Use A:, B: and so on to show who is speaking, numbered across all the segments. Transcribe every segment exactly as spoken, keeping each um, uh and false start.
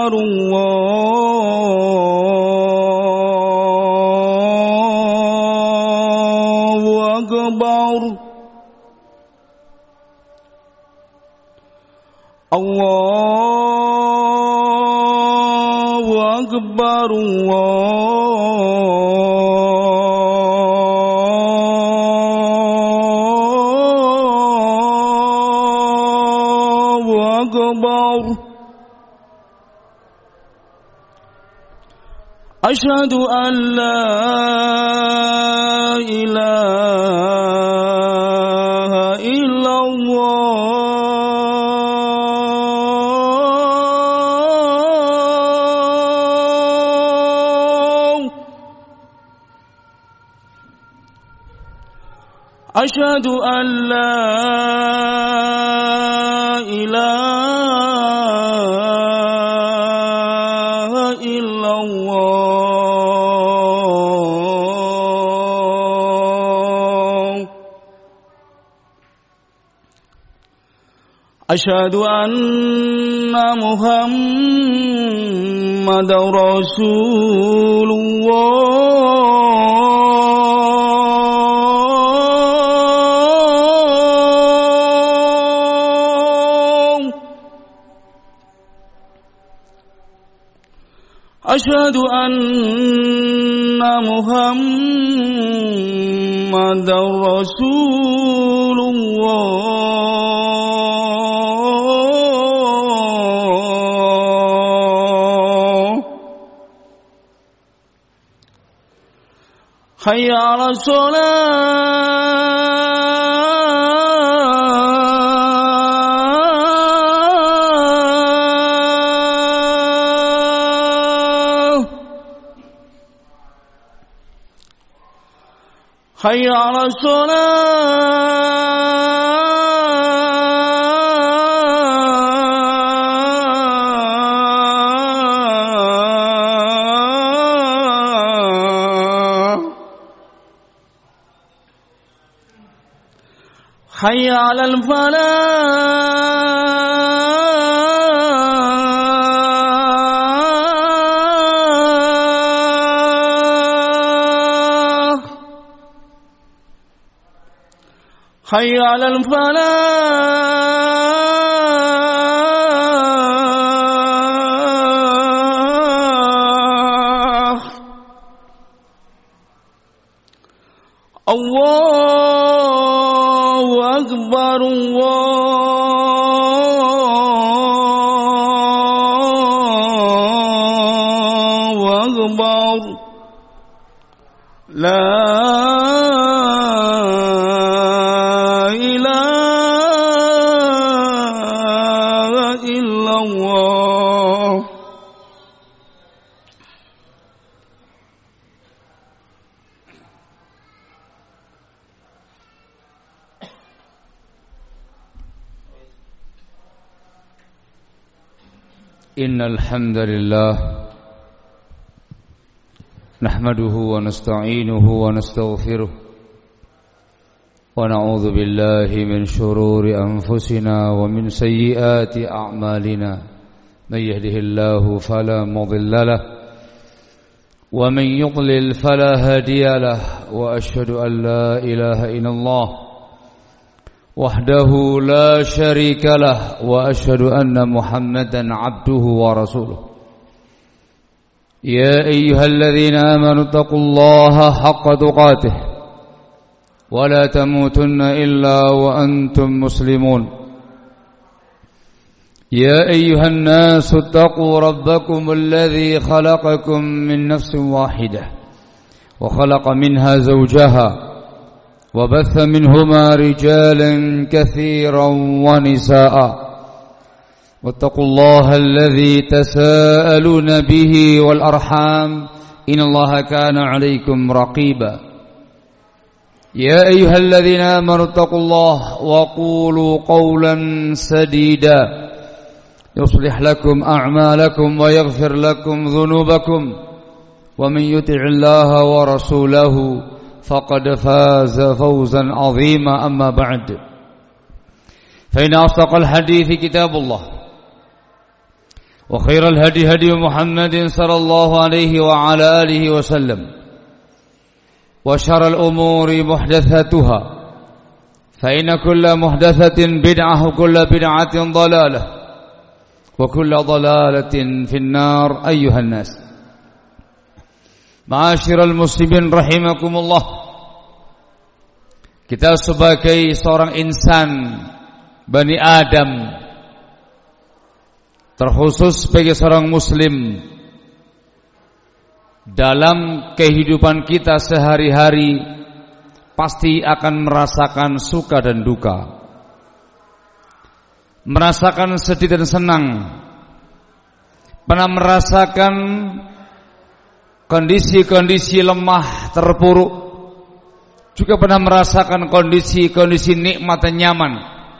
A: الله أكبر الله أكبر الله أكبر أشهد أن لا إله إلا الله أشهد أن لا إله إلا الله أشهد أن محمد رسول الله أشهد أن محمد رسول الله حي على الصلاة حي على الصلاة حي على الفلاح حي على الفلاح الله أكبر الله أكبر لا إله إلا الله
B: إن الحمد لله نحمده ونستعينه ونستغفره ونعوذ بالله من شرور أنفسنا ومن سيئات أعمالنا من يهده الله فلا مضل له ومن يضلل فلا هادي له وأشهد أن لا إله إلا الله وحده لا شريك له وأشهد أن محمدا عبده ورسوله يا أيها الذين آمنوا اتقوا الله حق تقاته ولا تموتن إلا وأنتم مسلمون يا أيها الناس اتقوا ربكم الذي خلقكم من نفس واحدة وخلق منها زوجها وبث منهما رجالا كثيرا ونساء واتقوا الله الذي تساءلون به والأرحام إن الله كان عليكم رقيبا يا أيها الذين آمنوا اتقوا الله وقولوا قولا سديدا يصلح لكم أعمالكم ويغفر لكم ذنوبكم ومن يطع الله ورسوله فقد فاز فوزا عظيما أما بعد فإن أصدق الحديث كتاب الله وخير الهدي هدي محمد صلى الله عليه وعلى آله وسلم وشر الأمور محدثاتها فإن كل محدثة بدعة وكل بدعة ضلالة وكل ضلالة في النار أيها الناس معاشر المسلمين rahimakumullah. Kita sebagai seorang insan Bani Adam, terkhusus sebagai seorang muslim, dalam kehidupan kita sehari-hari pasti akan merasakan suka dan duka, merasakan sedih dan senang, pernah merasakan kondisi-kondisi lemah terpuruk, juga pernah merasakan kondisi-kondisi nikmat dan nyaman.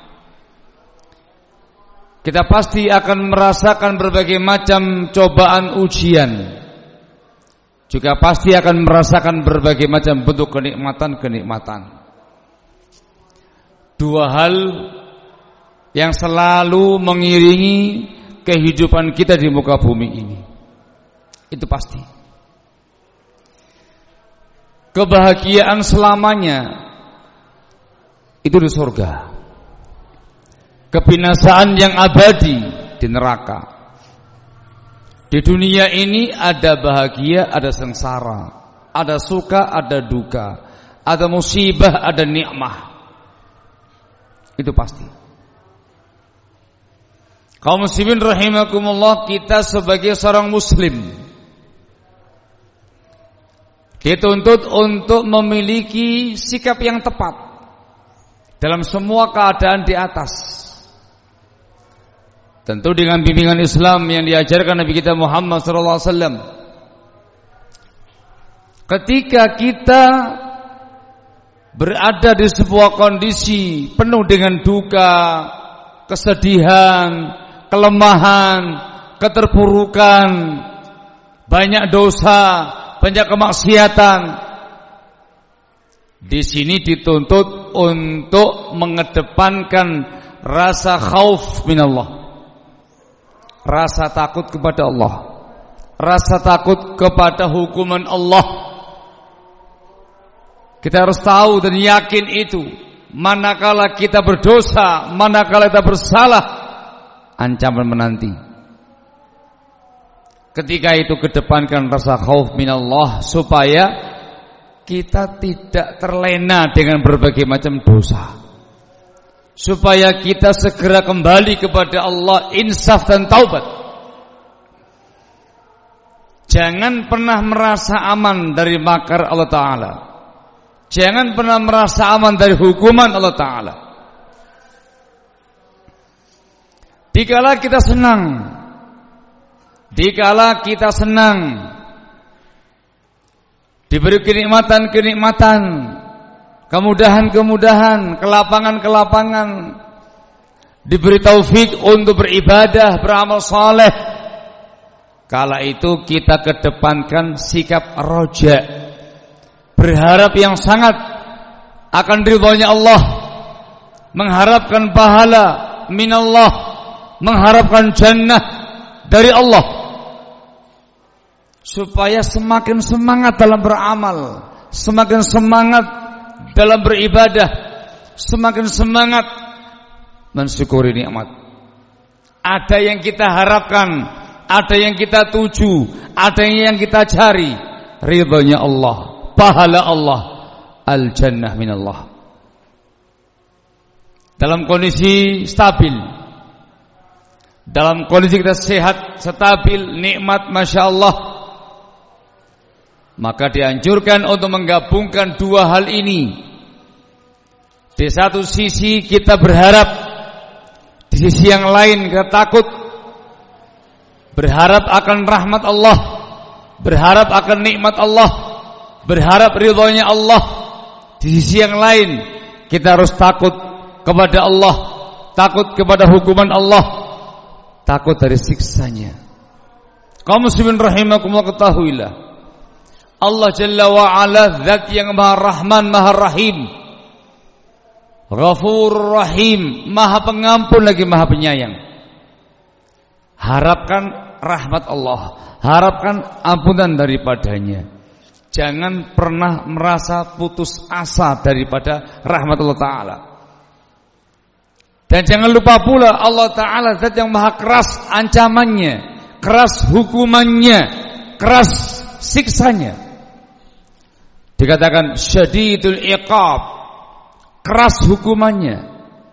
B: Kita pasti akan merasakan berbagai macam cobaan ujian, juga pasti akan merasakan berbagai macam bentuk kenikmatan-kenikmatan. Dua hal yang selalu mengiringi kehidupan kita di muka bumi ini, itu pasti. Kebahagiaan selamanya itu di surga, kebinasaan yang abadi di neraka. Di dunia ini ada bahagia, ada sengsara, ada suka, ada duka, ada musibah, ada nikmah. Itu pasti. Kaum muslimin rahimakumullah, kita sebagai seorang muslim dituntut untuk memiliki sikap yang tepat dalam semua keadaan di atas. Tentu dengan bimbingan Islam yang diajarkan Nabi kita Muhammad sallallahu alaihi wasallam. Ketika kita berada di sebuah kondisi penuh dengan duka, kesedihan, kelemahan, keterpurukan, banyak dosa, banyak kemaksiatan, di sini dituntut untuk mengedepankan rasa khauf minallah, rasa takut kepada Allah, rasa takut kepada hukuman Allah. Kita harus tahu dan yakin itu, manakala kita berdosa, manakala kita bersalah, ancaman menanti. Ketika itu kedepankan rasa khauf minallah, supaya kita tidak terlena dengan berbagai macam dosa, supaya kita segera kembali kepada Allah, insaf dan taubat. Jangan pernah merasa aman dari makar Allah Ta'ala, jangan pernah merasa aman dari hukuman Allah Ta'ala. Dikala kita senang, dikala kita senang, diberi kenikmatan-kenikmatan, kemudahan-kemudahan, kelapangan-kelapangan, diberi taufik untuk beribadah, beramal saleh, kala itu kita kedepankan sikap roja, berharap yang sangat akan ridhonya Allah, mengharapkan pahala minallah, mengharapkan jannah dari Allah, supaya semakin semangat dalam beramal, semakin semangat dalam beribadah, semakin semangat mensyukuri nikmat. Ada yang kita harapkan, ada yang kita tuju, ada yang kita cari, ridhonya Allah, pahala Allah, al-jannah minallah. Dalam kondisi stabil, dalam kondisi kita sehat, stabil, nikmat, masya Allah, maka dianjurkan untuk menggabungkan dua hal ini. Di satu sisi kita berharap, di sisi yang lain kita takut, berharap akan rahmat Allah, berharap akan nikmat Allah, berharap ridhonya Allah. Di sisi yang lain kita harus takut kepada Allah, takut kepada hukuman Allah, takut dari siksanya. Kaum muslimin rahimakumullah, ketahuilah Allah Jalla wa Ala zat yang maha rahman, maha rahim, Ghafur rahim, maha pengampun lagi maha penyayang. Harapkan rahmat Allah, harapkan ampunan daripadanya. Jangan pernah merasa putus asa daripada rahmat Allah Ta'ala. Dan jangan lupa pula Allah Ta'ala zat yang maha keras ancamannya, keras hukumannya, keras siksanya. Dikatakan syadidul iqab, keras hukumannya.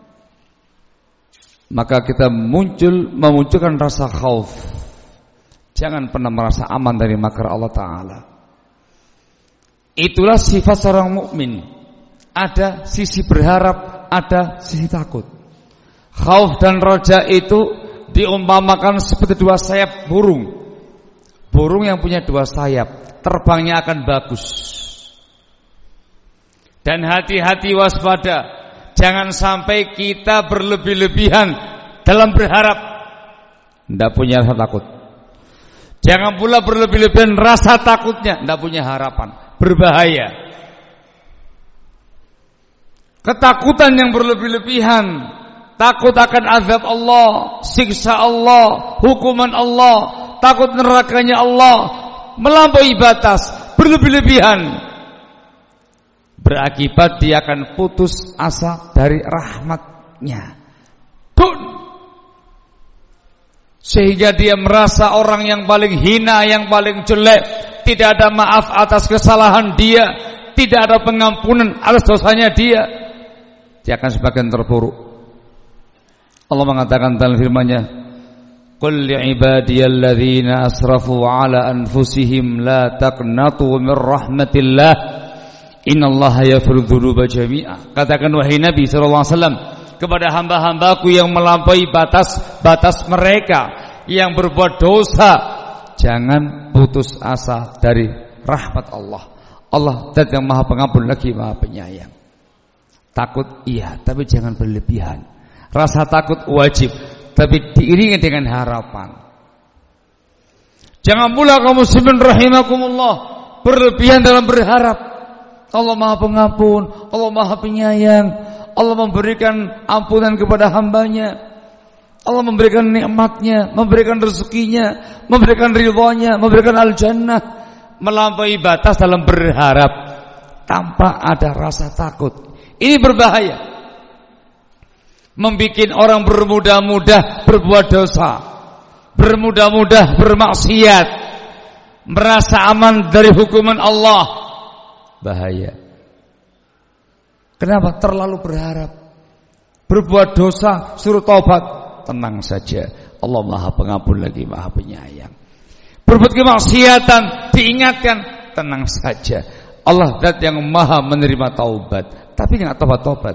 B: Maka kita muncul memunculkan rasa khauf. Jangan pernah merasa aman dari makar Allah Ta'ala. Itulah sifat seorang mukmin. Ada sisi berharap, ada sisi takut. Khauf dan roja itu diumpamakan seperti dua sayap burung. Burung yang punya dua sayap, terbangnya akan bagus. Dan hati-hati waspada, jangan sampai kita berlebih-lebihan dalam berharap, tidak punya rasa takut. Jangan pula berlebih-lebihan rasa takutnya, tidak punya harapan. Berbahaya. Ketakutan yang berlebih-lebihan, takut akan azab Allah, siksa Allah, hukuman Allah, takut nerakanya Allah, melampaui batas, berlebih-lebihan, berakibat dia akan putus asa dari rahmatnya. Dun. Sehingga dia merasa orang yang paling hina, yang paling jelek, tidak ada maaf atas kesalahan dia, tidak ada pengampunan atas dosanya dia. Dia akan semakin terpuruk. Allah mengatakan dalam firman-Nya, "Qul li'ibadiyalladzina asrafu 'ala anfusihim la taqnatu min rahmatillah. Innallaha yaghfiru dzunuba jami'a." Katakan wahai Nabi sallallahu alaihi wasallam kepada hamba-hambaku yang melampaui batas-batas mereka, yang berbuat dosa, jangan putus asa dari rahmat Allah. Allah zat yang maha pengampun lagi maha penyayang. Takut iya, tapi jangan berlebihan. Rasa takut wajib, tapi diiringi dengan harapan. Jangan pula kaum muslimin rahimakumullah berlebihan dalam berharap. Allah maha pengampun, Allah maha penyayang, Allah memberikan ampunan kepada hambanya, Allah memberikan nikmatnya, memberikan rezekinya, memberikan ridhonya, memberikan al-jannah. Melampaui batas dalam berharap tanpa ada rasa takut, ini berbahaya. Membikin orang bermudah-mudah berbuat dosa, bermudah-mudah bermaksiat, merasa aman dari hukuman Allah. Bahaya. Kenapa? Terlalu berharap. Berbuat dosa, suruh taubat, tenang saja, Allah maha pengampun lagi maha penyayang. Berbuat kemaksiatan, diingatkan, tenang saja, Allah zat yang maha menerima taubat, tapi enggak taubat-taubat.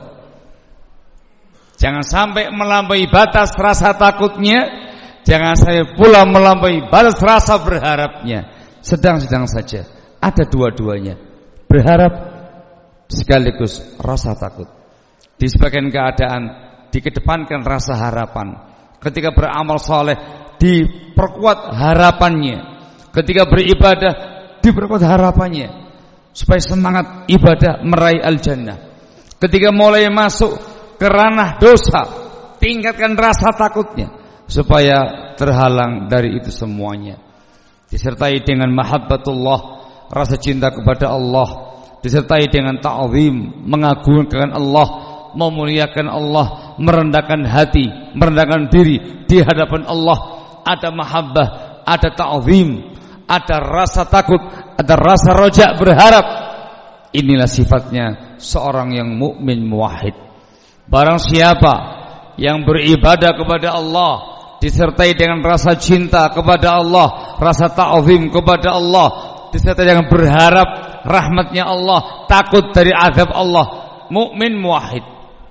B: Jangan sampai melampaui batas rasa takutnya, jangan sampai pula melampaui batas rasa berharapnya. Sedang-sedang saja, ada dua-duanya, berharap sekaligus rasa takut. Di sebagian keadaan dikedepankan rasa harapan. Ketika beramal soleh diperkuat harapannya. Ketika beribadah diperkuat harapannya, supaya semangat ibadah meraih al-jannah. Ketika mulai masuk ke ranah dosa, tingkatkan rasa takutnya supaya terhalang dari itu semuanya. Disertai dengan mahabbatullah, rasa cinta kepada Allah, disertai dengan ta'zim, mengagungkan Allah, memuliakan Allah, merendahkan hati, merendahkan diri di hadapan Allah. Ada mahabbah, ada ta'zim, ada rasa takut, ada rasa roja berharap. Inilah sifatnya seorang yang mukmin muwahhid. Barang siapa yang beribadah kepada Allah disertai dengan rasa cinta kepada Allah, rasa ta'zim kepada Allah, disertai dengan berharap rahmatnya Allah, takut dari azab Allah, mukmin muwahhid.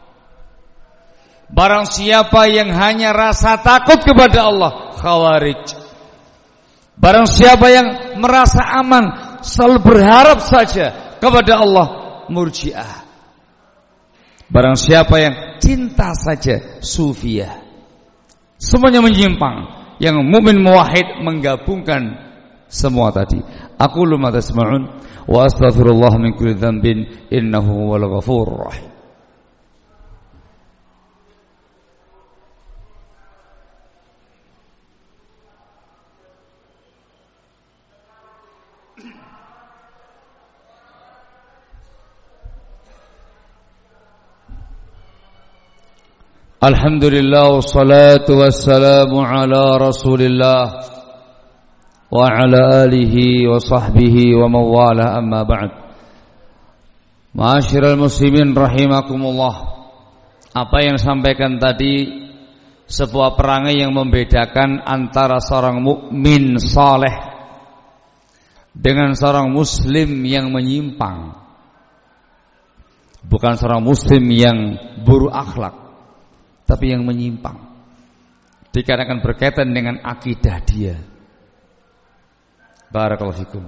B: Barang siapa yang hanya rasa takut kepada Allah, khawarij. Barang siapa yang merasa aman, selalu berharap saja kepada Allah, murji'ah. Barang siapa yang cinta saja, sufiyah. Semuanya menyimpang. Yang mukmin muwahhid menggabungkan semua tadi. Aqulu ma tasma'un wa astaghfirullah min kulli dhanbin innahu huwal ghafurur rahim. Alhamdulillah wassalatu wassalamu ala Rasulillah wa ala alihi wa sahbihi wa mawala amma ba'd. Ma'asyiral muslimin rahimakumullah. Apa yang disampaikan tadi sebuah perangai yang membedakan antara seorang mukmin saleh dengan seorang muslim yang menyimpang. Bukan seorang muslim yang buruk akhlak, tapi yang menyimpang, dikarenakan berkaitan dengan akidah dia. Barakallahu fikum.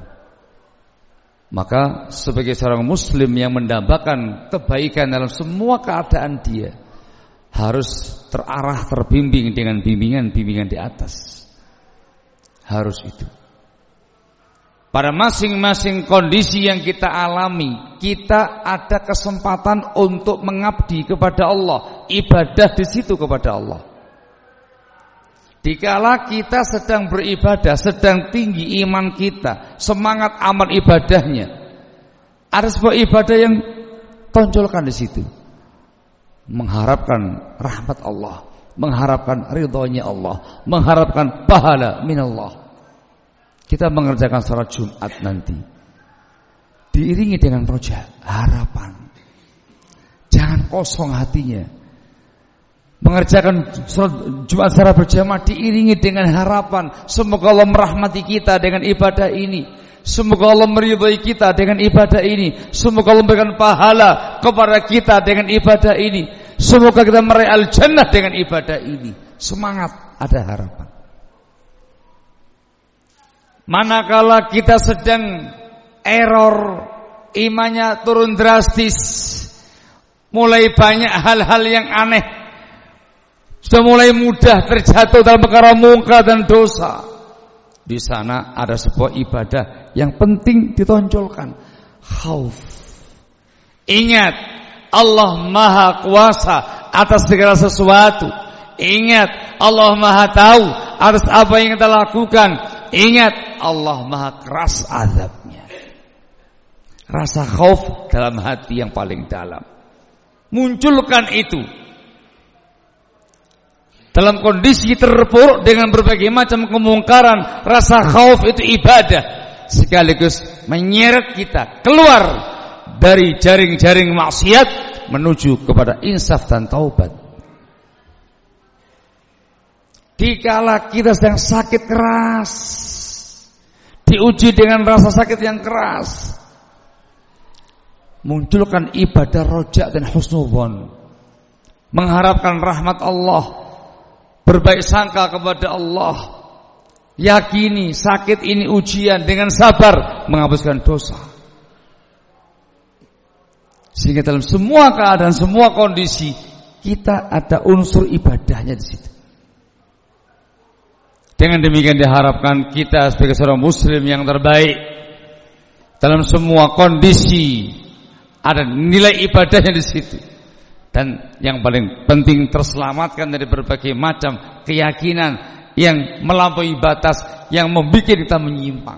B: Maka sebagai seorang muslim yang mendambakan kebaikan dalam semua keadaan dia, harus terarah, terbimbing dengan bimbingan-bimbingan di atas. Harus itu. Pada masing-masing kondisi yang kita alami, kita ada kesempatan untuk mengabdi kepada Allah, ibadah di situ kepada Allah. Dikala kita sedang beribadah, sedang tinggi iman kita, semangat amal ibadahnya, ada sebuah ibadah yang tonjolkan di situ, mengharapkan rahmat Allah, mengharapkan ridhonya Allah, mengharapkan pahala minallah. Kita mengerjakan salat Jumat nanti, diiringi dengan roja, harapan. Jangan kosong hatinya. Mengerjakan salat Jumat secara berjamaah diiringi dengan harapan, semoga Allah merahmati kita dengan ibadah ini, semoga Allah meridhai kita dengan ibadah ini, semoga Allah memberikan pahala kepada kita dengan ibadah ini, semoga kita meraih al-jannah dengan ibadah ini. Semangat, ada harapan. Manakala kita sedang error, imannya turun drastis, mulai banyak hal-hal yang aneh, sudah mulai mudah terjatuh dalam perkara mungkar dan dosa, di sana ada sebuah ibadah yang penting ditonjolkan, khauf. Ingat, Allah Maha Kuasa atas segala sesuatu. Ingat, Allah Maha Tahu atas apa yang kita lakukan. Ingat, Allah Maha keras azabnya. Rasa khauf dalam hati yang paling dalam, munculkan itu. Dalam kondisi terpuruk dengan berbagai macam kemungkaran, rasa khauf itu ibadah, sekaligus menyeret kita keluar dari jaring-jaring maksiat menuju kepada insaf dan taubat. Dikala kita sedang sakit keras, diuji dengan rasa sakit yang keras, munculkan ibadah roja dan husnudzon, mengharapkan rahmat Allah, berbaik sangka kepada Allah, yakini sakit ini ujian, dengan sabar menghapuskan dosa. Sehingga dalam semua keadaan, semua kondisi, kita ada unsur ibadahnya di situ. Dengan demikian diharapkan kita sebagai seorang muslim yang terbaik dalam semua kondisi, ada nilai ibadahnya di situ. Dan yang paling penting, terselamatkan dari berbagai macam keyakinan yang melampaui batas, yang membuat kita menyimpang.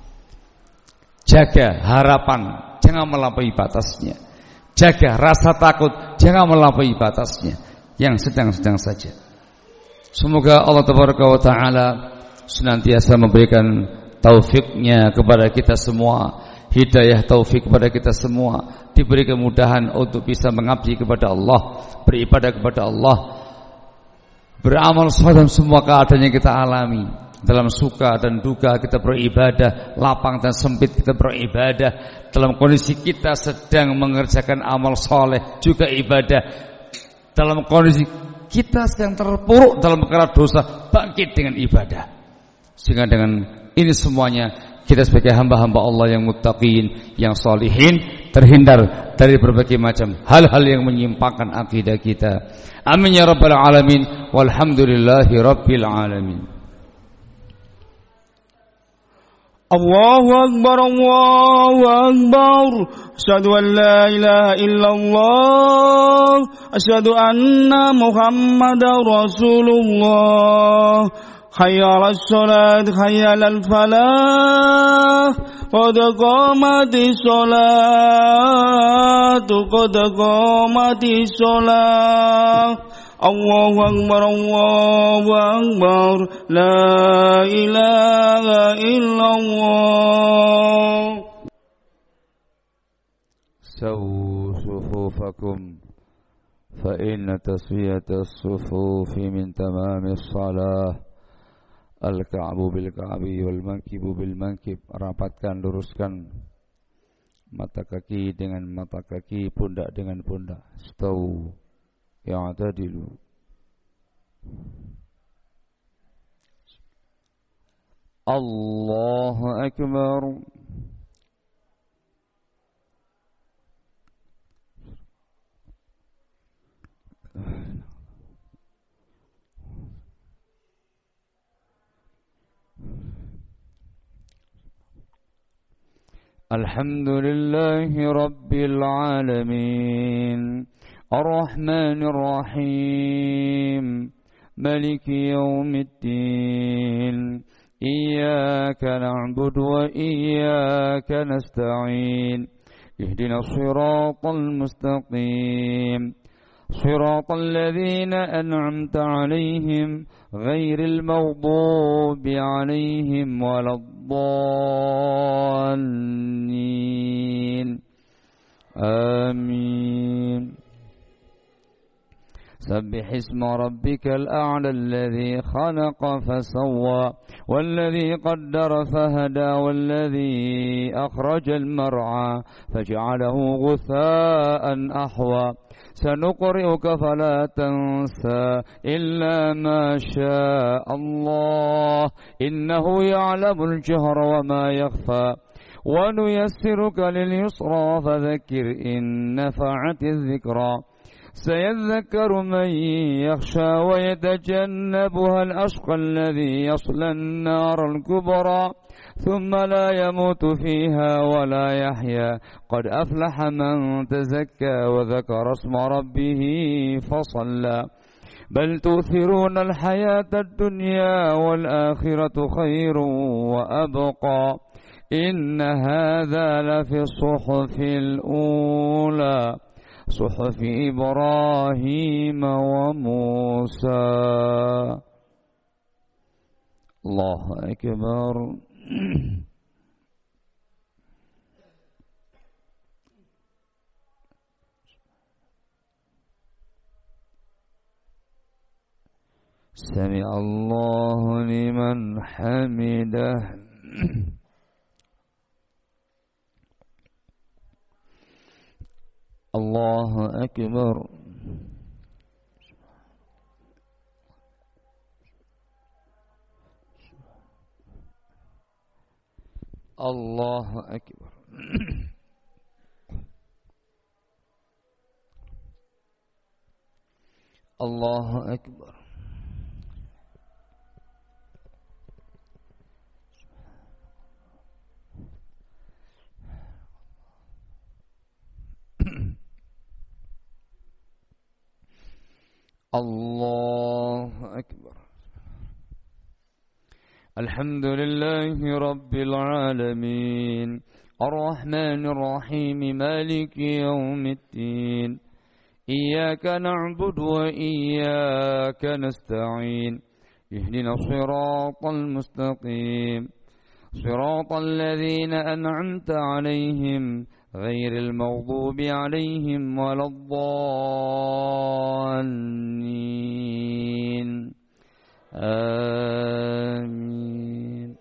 B: Jaga harapan, jangan melampaui batasnya. Jaga rasa takut, jangan melampaui batasnya, yang sedang-sedang saja. Semoga Allah Tabaraka wa Ta'ala senantiasa memberikan taufiknya kepada kita semua, hidayah taufik kepada kita semua, diberi kemudahan untuk bisa mengabdi kepada Allah, beribadah kepada Allah, beramal saleh dalam semua keadaan yang kita alami. Dalam suka dan duka kita beribadah, lapang dan sempit kita beribadah. Dalam kondisi kita sedang mengerjakan amal saleh juga ibadah. Dalam kondisi kita sedang terpuruk dalam perkara dosa, bangkit dengan ibadah. Sehingga dengan ini semuanya kita sebagai hamba-hamba Allah yang muttaqin, yang salihin, terhindar dari berbagai macam hal-hal yang menyimpangkan akidah kita. Amin ya rabbal alamin. Walhamdulillahi rabbil alamin.
A: Allahu akbar, Allahu akbar. Asyhadu an la ilaha illallah, asyhadu anna Muhammadar Rasulullah. Hayya 'alas salat, hayya 'alal falah. قد قامت الصلاة قد قامت الصلاة الله أكبر الله أكبر لا إله إلا الله.
B: سووا صفوفكم فإن تسوية الصفوف من تمام الصلاة. Al-ka'bu bil-ka'bi wal-mankibu bil-mankib. Rapatkan, luruskan mata kaki dengan mata kaki, pundak dengan pundak. Stawu ya'tadilu. Allahu akbar. الحمد لله رب العالمين الرحمن الرحيم مالك يوم الدين إياك نعبد وإياك نستعين اهدنا الصراط المستقيم صراط الذين أنعمت عليهم غير المغضوب عليهم ولا الضالين آمين. سبح اسم ربك الأعلى الذي خلق فسوى والذي قدر فهدى والذي أخرج المرعى فجعله غثاء أحوى سنقرئك فلا تنسى إلا ما شاء الله إنه يعلم الجهر وما يخفى ونيسرك لليسرى فذكر إن نفعت الذكرى سيذكر من يخشى ويتجنبها الأشقى الذي يصلى النار الكبرى ثم لا يموت فيها ولا يحيا قد أفلح من تزكى وذكر اسم ربه فصلى بل تؤثرون الحياة الدنيا والآخرة خير وأبقى إن هذا لفي الصحف الأولى صحف إبراهيم وموسى. الله أكبر. سمع الله لمن حمده. الله أكبر. الله أكبر. الله أكبر. الله أكبر. الحمد لله رب العالمين الرحمن الرحيم مالك يوم الدين إياك نعبد وإياك نستعين اهدنا الصراط المستقيم صراط الذين أنعمت عليهم غير المغضوب عليهم ولا الضالين آمين.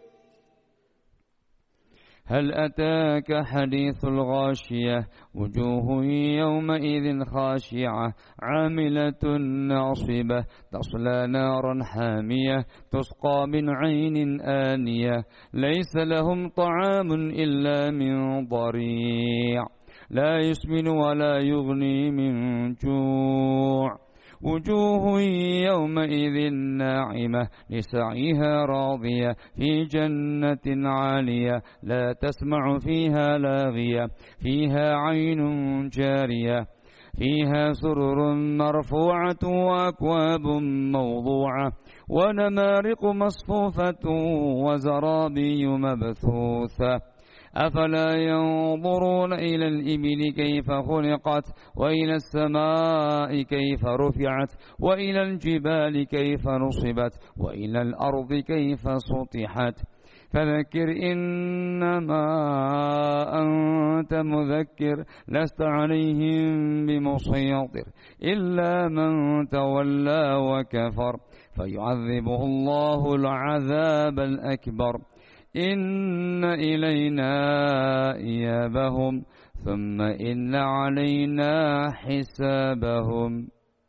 B: هل أتاك حديث الغاشية وجوه يومئذ خاشعة عاملة ناصبة تصلى نارا حامية تسقى من عين آنية ليس لهم طعام إلا من ضريع لا يسمن ولا يغني من جوع وجوه يومئذ ناعمة لسعيها راضية في جنة عالية لا تسمع فيها لاغية فيها عين جارية فيها سرر مرفوعة وأكواب موضوعة ونمارق مصفوفة وزرابي مبثوثة أفلا ينظرون إلى الإبل كيف خلقت وإلى السماء كيف رفعت وإلى الجبال كيف نصبت وإلى الأرض كيف سطحت فذكر إنما أنت مذكر لست عليهم بمسيطر إلا من تولى وكفر فيعذبه الله العذاب الأكبر إن إلينا إيابهم ثم إن علينا حسابهم.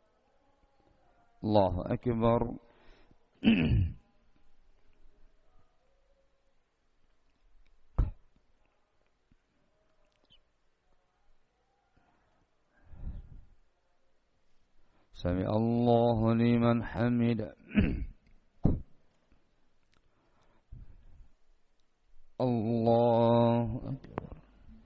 B: الله أكبر. سمع الله لمن حمده. الله أكبر.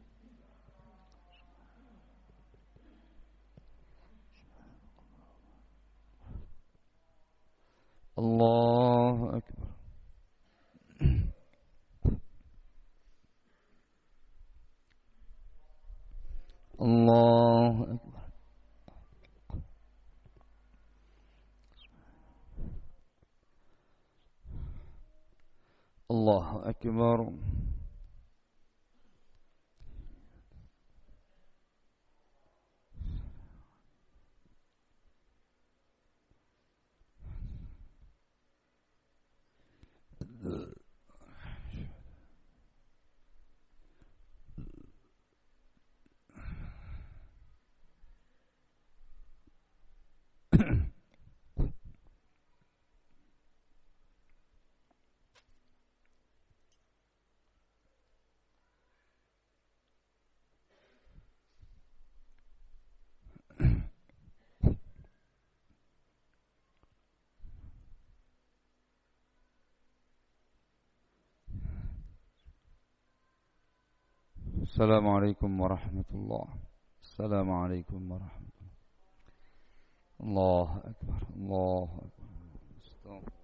B: الله أكبر. الله أكبر. الله أكبر. السلام عليكم ورحمة الله. السلام عليكم ورحمة الله. الله أكبر. الله أكبر.